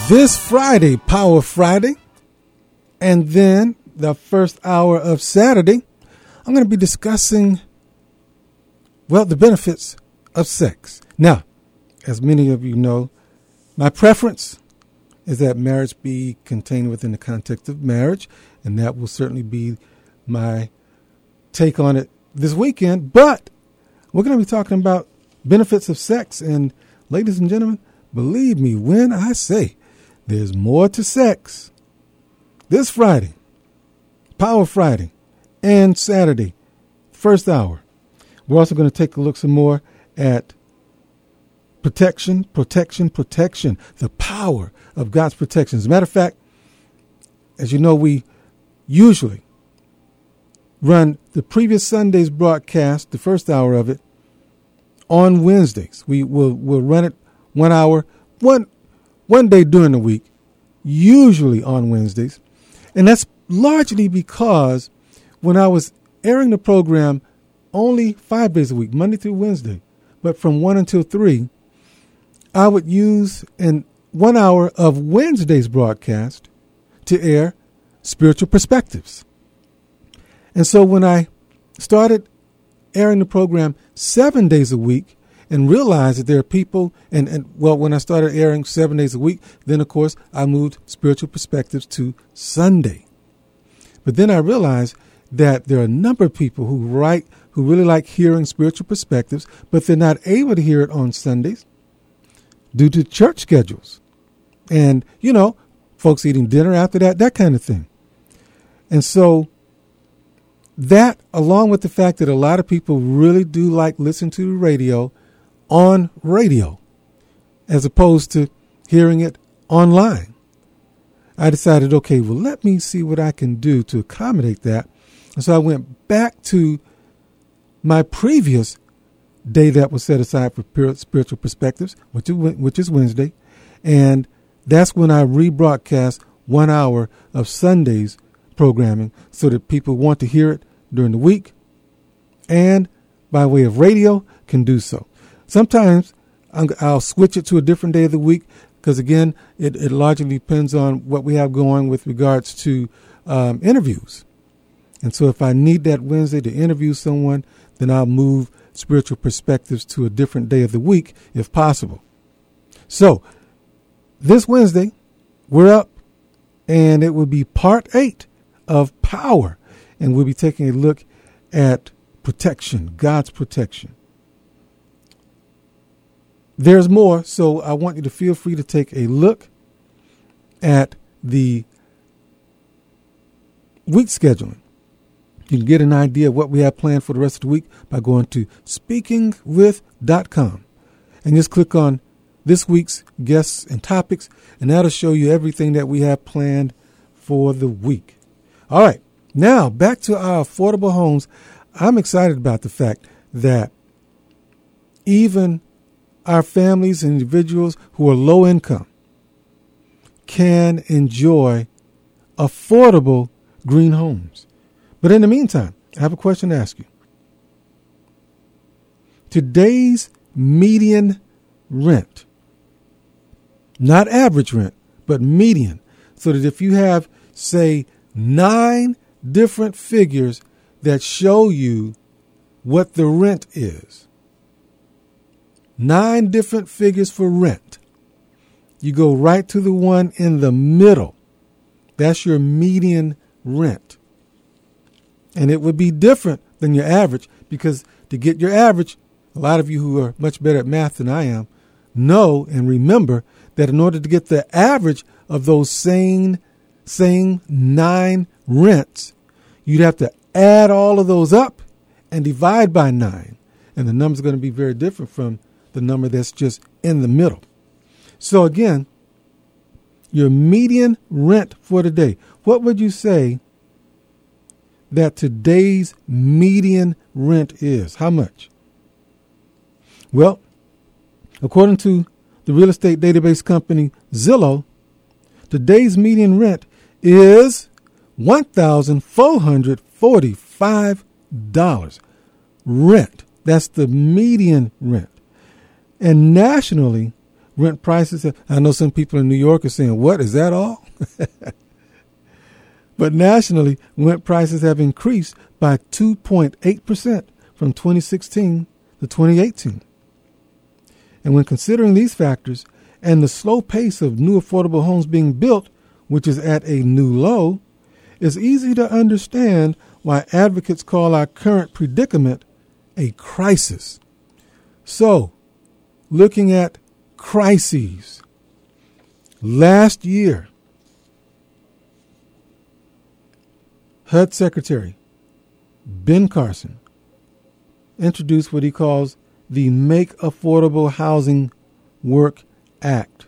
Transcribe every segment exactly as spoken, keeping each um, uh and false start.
This Friday, Power Friday, and then the first hour of Saturday, I'm going to be discussing, well, the benefits of sex. Now, as many of you know, my preference is that marriage be contained within the context of marriage, and that will certainly be my take on it this weekend. But we're going to be talking about benefits of sex, and ladies and gentlemen, believe me when I say there's more to sex. This Friday, Power Friday, and Saturday, first hour. We're also going to take a look some more at protection, protection, protection, the power of God's protection. As a matter of fact, as you know, we usually run the previous Sunday's broadcast, the first hour of it, on Wednesdays. We will we'll run it one hour, one one day during the week, usually on Wednesdays. And that's largely because when I was airing the program only five days a week, Monday through Wednesday, but from one until three, I would use in one hour of Wednesday's broadcast to air Spiritual Perspectives. And so when I started airing the program seven days a week and realized that there are people, and, and well, when I started airing seven days a week, then, of course, I moved Spiritual Perspectives to Sunday. But then I realized that there are a number of people who write, who really like hearing Spiritual Perspectives, but they're not able to hear it on Sundays due to church schedules. And, you know, folks eating dinner after that, that kind of thing. And so that, along with the fact that a lot of people really do like listening to the radio on radio, as opposed to hearing it online, I decided, okay, well, let me see what I can do to accommodate that. And so I went back to my previous day that was set aside for Spiritual Perspectives, which is, which is Wednesday. And that's when I rebroadcast one hour of Sunday's programming so that people want to hear it during the week and by way of radio can do so. Sometimes I'll switch it to a different day of the week because, again, it, it largely depends on what we have going with regards to um, interviews. And so if I need that Wednesday to interview someone, then I'll move Spiritual Perspectives to a different day of the week if possible. So this Wednesday, we're up, and it will be part eight of Power. And we'll be taking a look at protection, God's protection. There's more, so I want you to feel free to take a look at the week scheduling. You can get an idea of what we have planned for the rest of the week by going to speaking with dot com and just click on this week's guests and topics, and that'll show you everything that we have planned for the week. All right, now back to our affordable homes. I'm excited about the fact that even our families and individuals who are low income can enjoy affordable green homes. But in the meantime, I have a question to ask you. Today's median rent, not average rent, but median, so that if you have, say, nine different figures that show you what the rent is, nine different figures for rent, you go right to the one in the middle. That's your median rent. And it would be different than your average, because to get your average, a lot of you who are much better at math than I am know and remember that in order to get the average of those same, same nine rents, you'd have to add all of those up and divide by nine. And the number's going to be very different from the number that's just in the middle. So again, your median rent for today, what would you say that today's median rent is? How much? Well, according to the real estate database company Zillow, today's median rent is one thousand four hundred forty-five dollars. Rent. That's the median rent. And nationally, rent prices have, I know some people in New York are saying, what, is that all? But nationally, rent prices have increased by two point eight percent from twenty sixteen to twenty eighteen. And when considering these factors and the slow pace of new affordable homes being built, which is at a new low, it's easy to understand why advocates call our current predicament a crisis. So, looking at crises, last year, H U D Secretary Ben Carson introduced what he calls the Make Affordable Housing Work Act.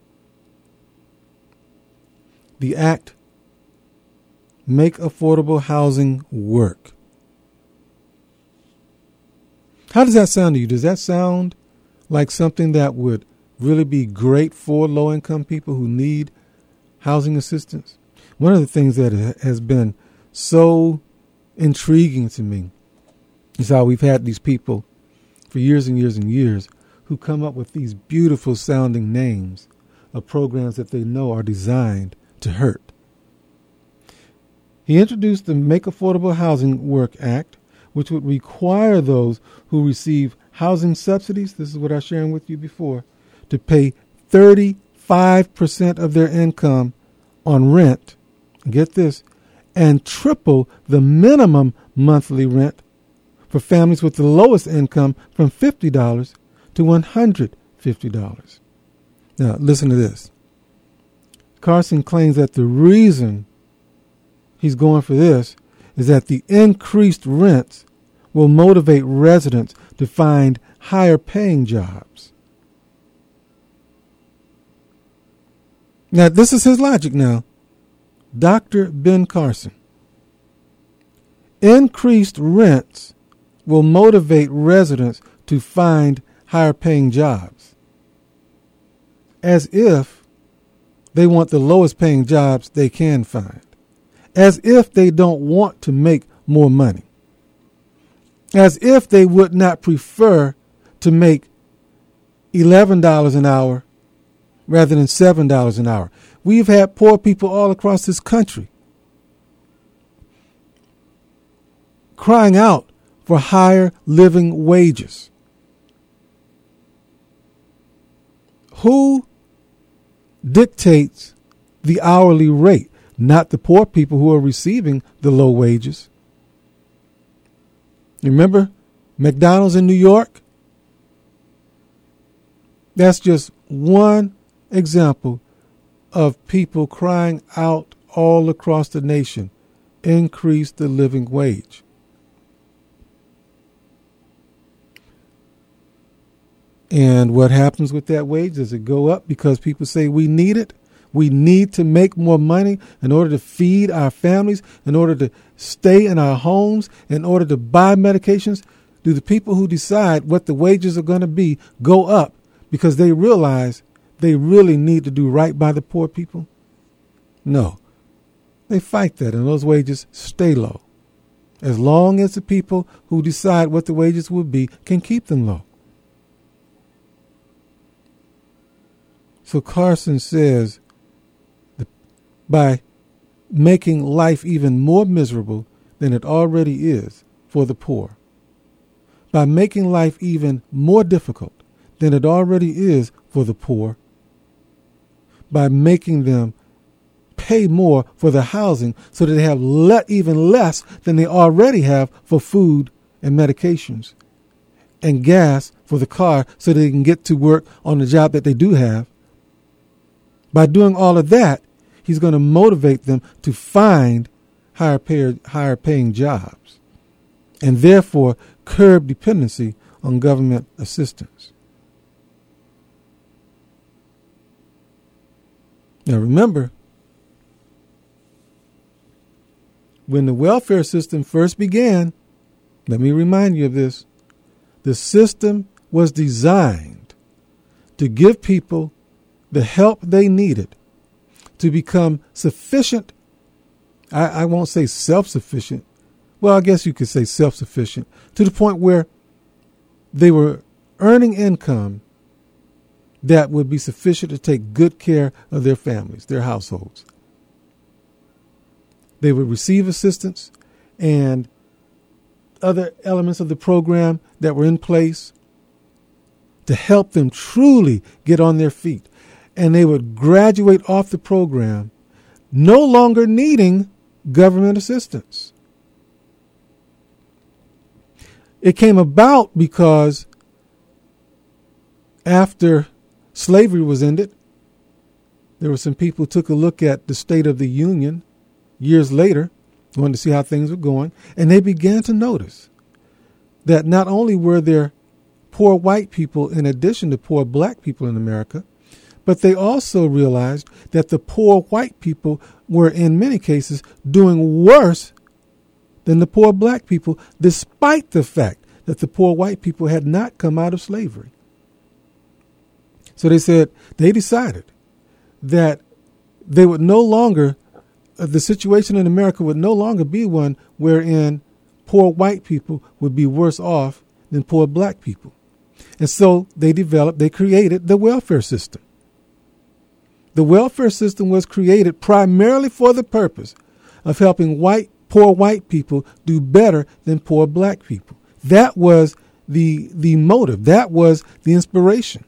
The act, Make Affordable Housing Work. How does that sound to you? Does that sound like something that would really be great for low-income people who need housing assistance? One of the things that has been so intriguing to me is how we've had these people for years and years and years who come up with these beautiful sounding names of programs that they know are designed to hurt. He introduced the Make Affordable Housing Work Act, which would require those who receive housing subsidies, this is what I was sharing with you before, to pay thirty-five percent of their income on rent, get this, and triple the minimum monthly rent for families with the lowest income from fifty dollars to one hundred fifty dollars. Now, listen to this. Carson claims that the reason he's going for this is that the increased rents will motivate residents to find higher paying jobs. Now, this is his logic now. Doctor Ben Carson. Increased rents will motivate residents to find higher paying jobs. As if they want the lowest paying jobs they can find. As if they don't want to make more money. As if they would not prefer to make eleven dollars an hour rather than seven dollars an hour. We've had poor people all across this country crying out for higher living wages. Who dictates the hourly rate? Not the poor people who are receiving the low wages. Remember McDonald's in New York? That's just one example of people crying out all across the nation, increase the living wage. And what happens with that wage? Does it go up because people say we need it? We need to make more money in order to feed our families, in order to stay in our homes, in order to buy medications? Do the people who decide what the wages are going to be go up because they realize they really need to do right by the poor people? No. They fight that, and those wages stay low, as long as the people who decide what the wages will be can keep them low. So Carson says, by making life even more miserable than it already is for the poor, by making life even more difficult than it already is for the poor, by making them pay more for the housing so that they have le- even less than they already have for food and medications and gas for the car so they can get to work on the job that they do have. By doing all of that, he's going to motivate them to find higher pay, higher paying jobs and therefore curb dependency on government assistance. Now remember, when the welfare system first began, let me remind you of this, the system was designed to give people the help they needed to become sufficient. I, I won't say self-sufficient. Well, I guess you could say self-sufficient to the point where they were earning income that would be sufficient to take good care of their families, their households. They would receive assistance and other elements of the program that were in place to help them truly get on their feet. And they would graduate off the program no longer needing government assistance. It came about because after slavery was ended, there were some people who took a look at the State of the Union years later, wanted to see how things were going, and they began to notice that not only were there poor white people in addition to poor black people in America, but they also realized that the poor white people were in many cases doing worse than the poor black people, despite the fact that the poor white people had not come out of slavery. So they said, they decided that they would no longer, uh, the situation in America would no longer be one wherein poor white people would be worse off than poor black people. And so they developed, they created the welfare system. The welfare system was created primarily for the purpose of helping white, poor white people do better than poor black people. That was the, the motive. That was the inspiration.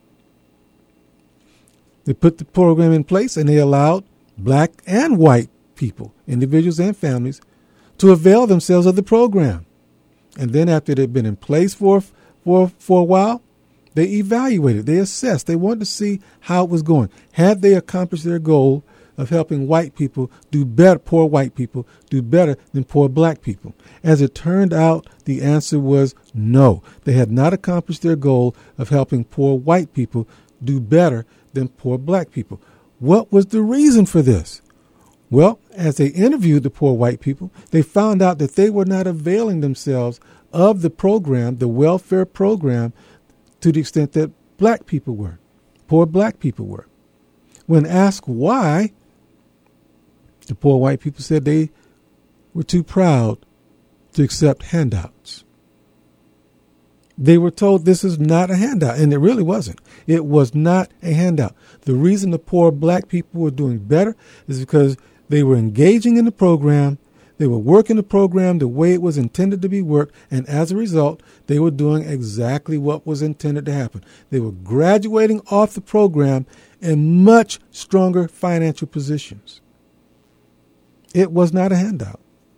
They put the program in place and they allowed black and white people, individuals and families, to avail themselves of the program. And then after it had been in place for, for, for a while, they evaluated, they assessed, they wanted to see how it was going. Had they accomplished their goal of helping white people do better, poor white people do better than poor black people? As it turned out, the answer was no. They had not accomplished their goal of helping poor white people do better than poor black people. What was the reason for this? Well, as they interviewed the poor white people, they found out that they were not availing themselves of the program, the welfare program, to the extent that black people were, poor black people were. When asked why, the poor white people said they were too proud to accept handouts. They were told this is not a handout, and it really wasn't. It was not a handout. The reason the poor black people were doing better is because they were engaging in the program, they were working the program the way it was intended to be worked, and as a result, they were doing exactly what was intended to happen. They were graduating off the program in much stronger financial positions. It was not a handout.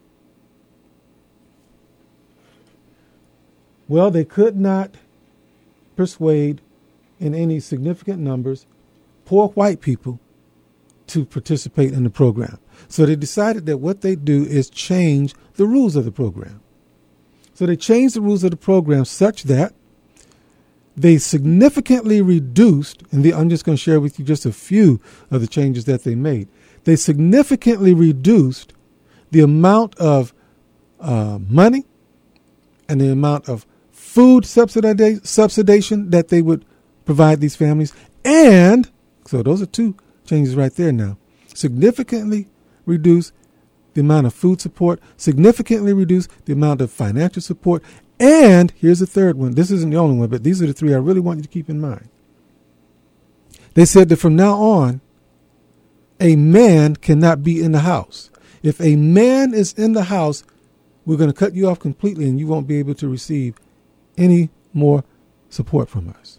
Well, they could not persuade in any significant numbers poor white people to participate in the program. So they decided that what they do is change the rules of the program. So they changed the rules of the program such that they significantly reduced, and the, I'm just going to share with you just a few of the changes that they made. They significantly reduced the amount of uh, money and the amount of food subsidi- subsidization that they would provide these families. And so those are two changes right there now. Significantly reduce the amount of food support, significantly reduce the amount of financial support. And here's the third one. This isn't the only one, but these are the three I really want you to keep in mind. They said that from now on, a man cannot be in the house. If a man is in the house, we're going to cut you off completely and you won't be able to receive any more support from us.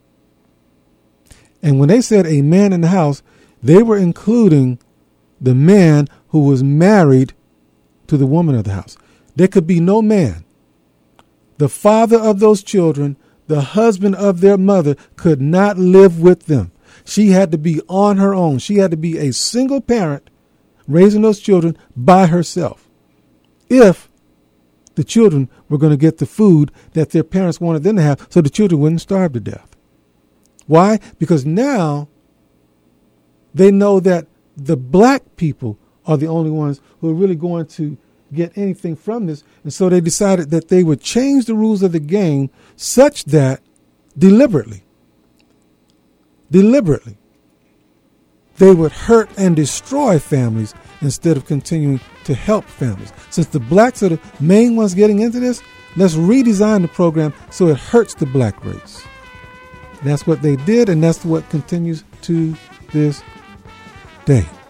And when they said a man in the house, they were including the man who was married to the woman of the house. There could be no man. The father of those children, the husband of their mother, could not live with them. She had to be on her own. She had to be a single parent raising those children by herself. If the children were going to get the food that their parents wanted them to have, so the children wouldn't starve to death. Why? Because now they know that the black people are the only ones who are really going to get anything from this. And so they decided that they would change the rules of the game such that deliberately, deliberately, they would hurt and destroy families instead of continuing to help families. Since the blacks are the main ones getting into this, let's redesign the program so it hurts the black race That's what they did, and that's what continues to this day.